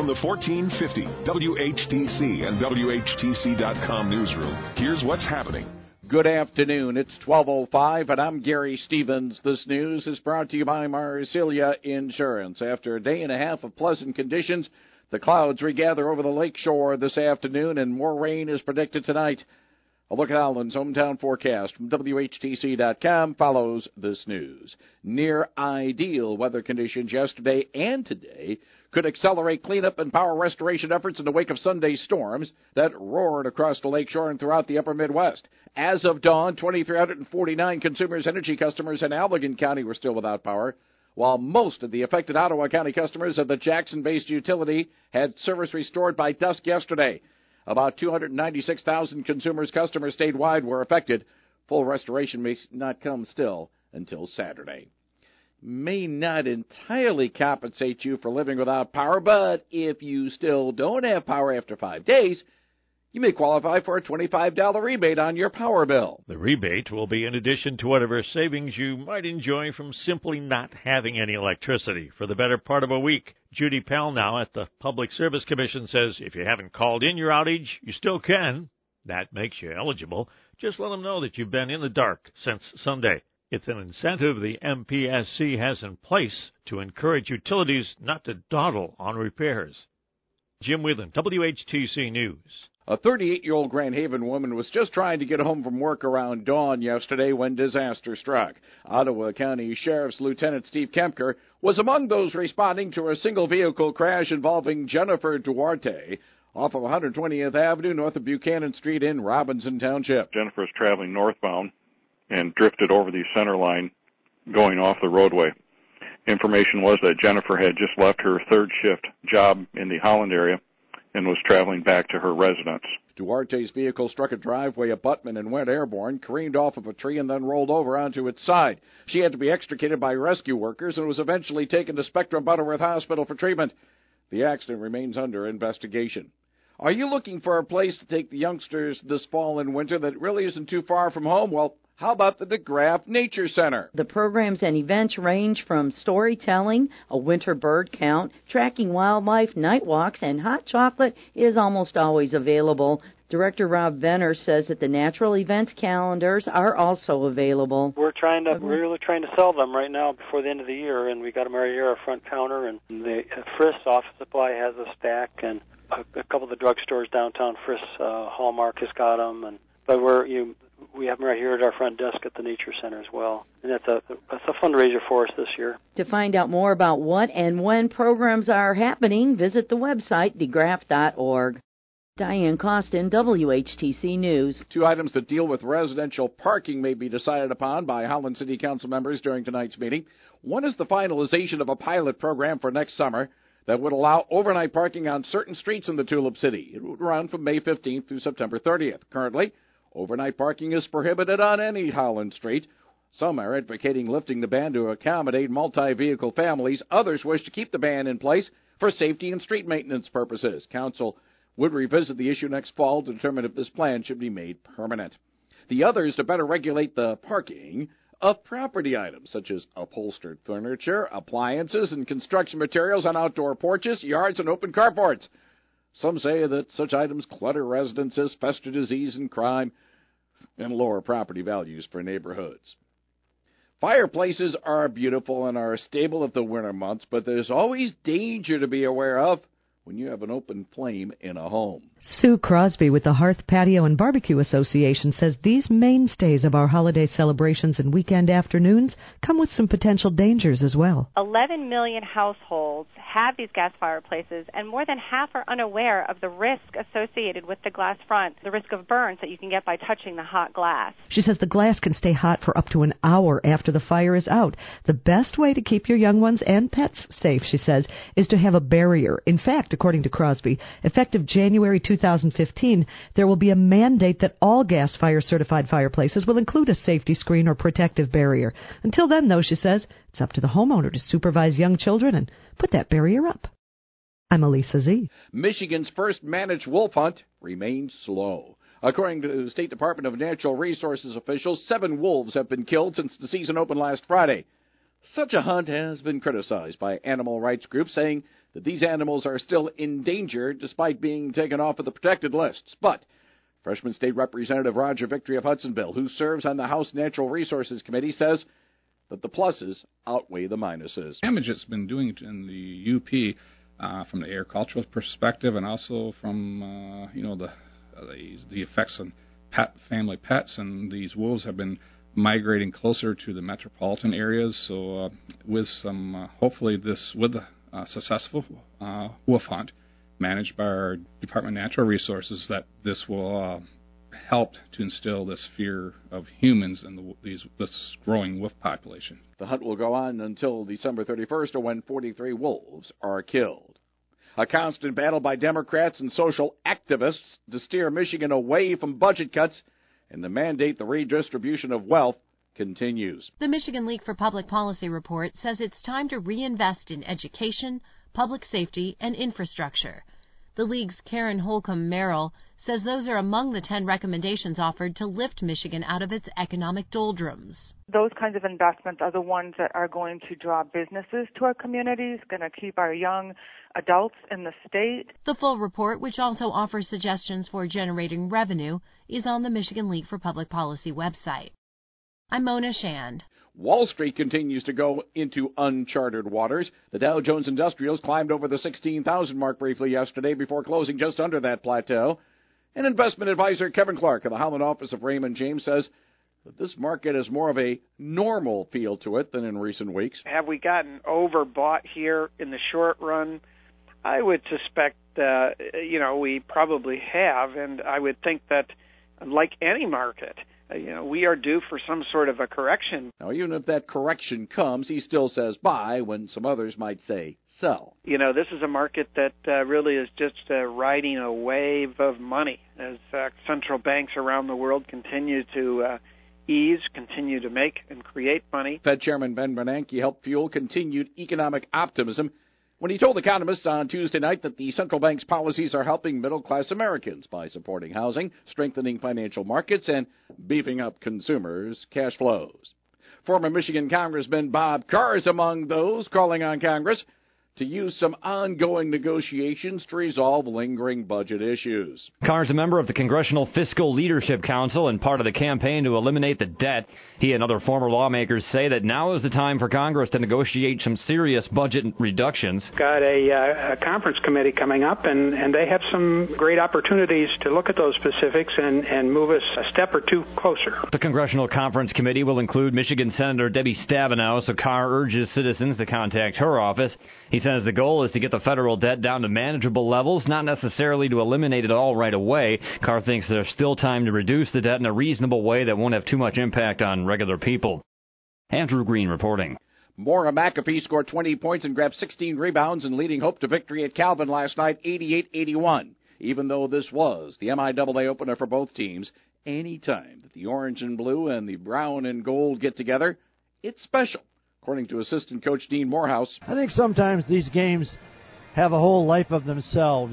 From the 1450 WHTC and WHTC.com newsroom, here's what's happening. Good afternoon. It's 12:05, and I'm Gary Stevens. This news is brought to you by Marsilia Insurance. After a day and a half of pleasant conditions, the clouds regather over the lakeshore this afternoon, and more rain is predicted tonight. A look at Allen's hometown forecast from WHTC.com follows this news. Near ideal weather conditions yesterday and today could accelerate cleanup and power restoration efforts in the wake of Sunday's storms that roared across the lakeshore and throughout the upper Midwest. As of dawn, 2,349 Consumers Energy customers in Allegan County were still without power, while most of the affected Ottawa County customers of the Jackson-based utility had service restored by dusk yesterday. About 296,000 Consumers customers statewide were affected. Full restoration may not come still until Saturday. May not entirely compensate you for living without power, but if you still don't have power after 5 days, you may qualify for a $25 rebate on your power bill. The rebate will be in addition to whatever savings you might enjoy from simply not having any electricity for the better part of a week. Judy Pell at the Public Service Commission says if you haven't called in your outage, you still can. That makes you eligible. Just let them know that you've been in the dark since Sunday. It's an incentive the MPSC has in place to encourage utilities not to dawdle on repairs. Jim Whelan, WHTC News. A 38-year-old Grand Haven woman was just trying to get home from work around dawn yesterday when disaster struck. Ottawa County Sheriff's Lieutenant Steve Kempker was among those responding to a single-vehicle crash involving Jennifer Duarte off of 120th Avenue north of Buchanan Street in Robinson Township. Jennifer's traveling northbound and drifted over the center line going off the roadway. Information was that Jennifer had just left her third shift job in the Holland area and was traveling back to her residence. Duarte's vehicle struck a driveway abutment and went airborne, careened off of a tree, and then rolled over onto its side. She had to be extricated by rescue workers and was eventually taken to Spectrum Butterworth Hospital for treatment. The accident remains under investigation. Are you looking for a place to take the youngsters this fall and winter that really isn't too far from home? Well, how about the DeGraff Nature Center? The programs and events range from storytelling, a winter bird count, tracking wildlife, night walks, and hot chocolate is almost always available. Director Rob Venner says that the natural events calendars are also available. We're really trying to sell them right now before the end of the year, and we got them right here, our front counter, and the Friss Office Supply has a stack, and a couple of the drugstores downtown, Friss Hallmark has got them, but we have them right here at our front desk at the Nature Center as well. And that's a fundraiser for us this year. To find out more about what and when programs are happening, visit the website, degraff.org. Diane Costin, WHTC News. 2 items that deal with residential parking may be decided upon by Holland City Council members during tonight's meeting. One is the finalization of a pilot program for next summer that would allow overnight parking on certain streets in the Tulip City. It would run from May 15th through September 30th. Currently, overnight parking is prohibited on any Holland street. Some are advocating lifting the ban to accommodate multi-vehicle families. Others wish to keep the ban in place for safety and street maintenance purposes. Council would revisit the issue next fall to determine if this plan should be made permanent. The other is to better regulate the parking of property items such as upholstered furniture, appliances, and construction materials on outdoor porches, yards, and open carports. Some say that such items clutter residences, foster disease and crime, and lower property values for neighborhoods. Fireplaces are beautiful and are a staple of the winter months, but there's always danger to be aware of when you have an open flame in a home. Sue Crosby with the Hearth Patio and Barbecue Association says these mainstays of our holiday celebrations and weekend afternoons come with some potential dangers as well. 11 million households have these gas fireplaces, and more than half are unaware of the risk associated with the glass front, the risk of burns that you can get by touching the hot glass. She says the glass can stay hot for up to an hour after the fire is out. The best way to keep your young ones and pets safe, she says, is to have a barrier. In fact, according to Crosby, effective January 2015, there will be a mandate that all gas fire certified fireplaces will include a safety screen or protective barrier. Until then, though, she says, it's up to the homeowner to supervise young children and put that barrier up. I'm Elisa Z. Michigan's first managed wolf hunt remains slow. According to the State Department of Natural Resources officials, 7 wolves have been killed since the season opened last Friday. Such a hunt has been criticized by animal rights groups, saying that these animals are still endangered despite being taken off of the protected lists. But Freshman State Representative Roger Victory of Hudsonville, who serves on the House Natural Resources Committee, says that the pluses outweigh the minuses. Damage it's been doing in the UP from the agricultural perspective, and also from the effects on family pets, and these wolves have been migrating closer to the metropolitan areas. So with some hopefully this with a successful wolf hunt managed by our Department of Natural Resources, that this will help to instill this fear of humans and this growing wolf population. The hunt will go on until December 31st, or when 43 wolves are killed. A constant battle by Democrats and social activists to steer Michigan away from budget cuts and to mandate the redistribution of wealth continues. The Michigan League for Public Policy report says it's time to reinvest in education, public safety, and infrastructure. The League's Karen Holcomb Merrill says those are among the 10 recommendations offered to lift Michigan out of its economic doldrums. Those kinds of investments are the ones that are going to draw businesses to our communities, going to keep our young adults in the state. The full report, which also offers suggestions for generating revenue, is on the Michigan League for Public Policy website. I'm Mona Shand. Wall Street continues to go into uncharted waters. The Dow Jones Industrials climbed over the 16,000 mark briefly yesterday before closing just under that plateau. And investment advisor Kevin Clark of the Holland office of Raymond James says that this market has more of a normal feel to it than in recent weeks. Have we gotten overbought here in the short run? I would suspect, we probably have, and I would think that, like any market, we are due for some sort of a correction. Now, even if that correction comes, he still says buy when some others might say sell. This is a market that really is just riding a wave of money as central banks around the world continue to continue to make and create money. Fed Chairman Ben Bernanke helped fuel continued economic optimism when he told economists on Tuesday night that the central bank's policies are helping middle-class Americans by supporting housing, strengthening financial markets, and beefing up consumers' cash flows. Former Michigan Congressman Bob Carr is among those calling on Congress to use some ongoing negotiations to resolve lingering budget issues. Carr is a member of the Congressional Fiscal Leadership Council and part of the campaign to eliminate the debt. He and other former lawmakers say that now is the time for Congress to negotiate some serious budget reductions. Got a conference committee coming up, and they have some great opportunities to look at those specifics and move us a step or two closer. The Congressional Conference Committee will include Michigan Senator Debbie Stabenow, so Carr urges citizens to contact her office. He says the goal is to get the federal debt down to manageable levels, not necessarily to eliminate it all right away. Carr thinks there's still time to reduce the debt in a reasonable way that won't have too much impact on regular people. Andrew Green reporting. Maura McAfee scored 20 points and grabbed 16 rebounds in leading Hope to victory at Calvin last night, 88-81. Even though this was the MIAA opener for both teams, any time that the orange and blue and the brown and gold get together, it's special, according to assistant coach Dean Morehouse. I think sometimes these games have a whole life of themselves.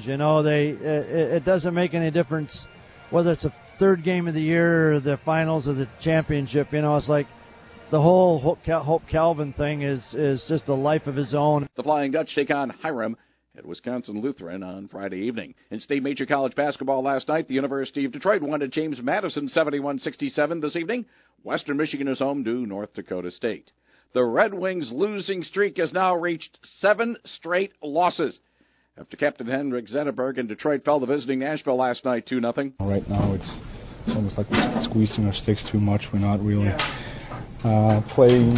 It doesn't make any difference whether it's a third game of the year or the finals of the championship. It's like the whole Hope Calvin thing is just a life of its own. The Flying Dutch take on Hiram at Wisconsin Lutheran on Friday evening. In state major college basketball last night, the University of Detroit won at James Madison 71-67 this evening. Western Michigan is home to North Dakota State. The Red Wings' losing streak has now reached 7 straight losses after Captain Henrik Zetterberg and Detroit fell to visiting Nashville last night 2-0. Right now it's almost like we're squeezing our sticks too much. We're not really playing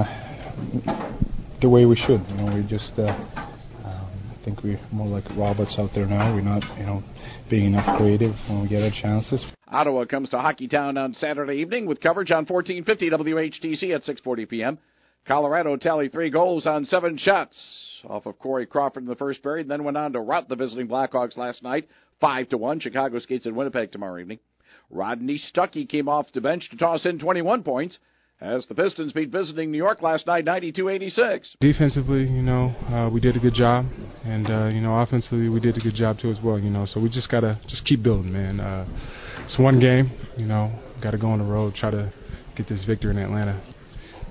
the way we should. We just I think we're more like robots out there now. We're not, being enough creative when we get our chances. Ottawa comes to Hockeytown on Saturday evening with coverage on 1450 WHTC at 6:40 p.m. Colorado tallied 3 goals on 7 shots off of Corey Crawford in the first period, and then went on to rout the visiting Blackhawks last night 5-1. Chicago skates at Winnipeg tomorrow evening. Rodney Stuckey came off the bench to toss in 21 points as the Pistons beat visiting New York last night 92-86. Defensively, we did a good job, and offensively we did a good job too as well. So we just gotta keep building, man. It's one game, got to go on the road, try to get this victory in Atlanta.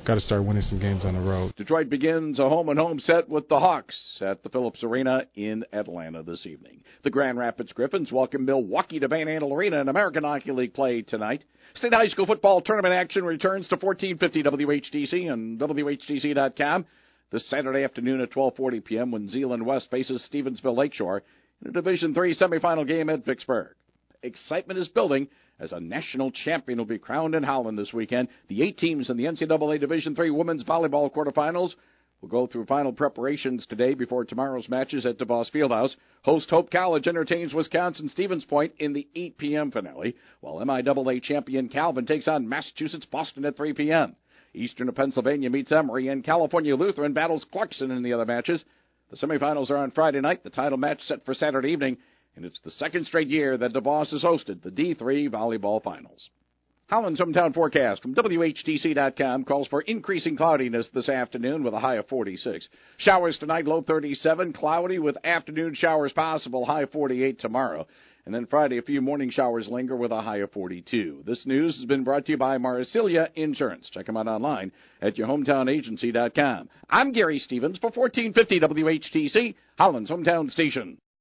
got to start winning some games on the road. Detroit begins a home-and-home set with the Hawks at the Phillips Arena in Atlanta this evening. The Grand Rapids Griffins welcome Milwaukee to Van Andel Arena in American Hockey League play tonight. State high school football tournament action returns to 1450 WHTC and WHTC.com this Saturday afternoon at 12:40 p.m. when Zeeland West faces Stevensville Lakeshore in a Division III semifinal game at Vicksburg. Excitement is building as a national champion will be crowned in Holland this weekend. The 8 teams in the NCAA Division III women's volleyball quarterfinals will go through final preparations today before tomorrow's matches at DeVos Fieldhouse. Host Hope College entertains Wisconsin Stevens Point in the 8 p.m. finale, while MIAA champion Calvin takes on Massachusetts Boston at 3 p.m. Eastern of Pennsylvania meets Emory, and California Lutheran battles Clarkson in the other matches. The semifinals are on Friday night, the title match set for Saturday evening, and it's the second straight year that DeVos has hosted the D3 volleyball finals. Holland's hometown forecast from WHTC.com calls for increasing cloudiness this afternoon with a high of 46. Showers tonight, low 37, cloudy with afternoon showers possible, high 48 tomorrow. And then Friday, a few morning showers linger with a high of 42. This news has been brought to you by Marsilia Insurance. Check them out online at yourhometownagency.com. I'm Gary Stevens for 1450 WHTC, Holland's hometown station.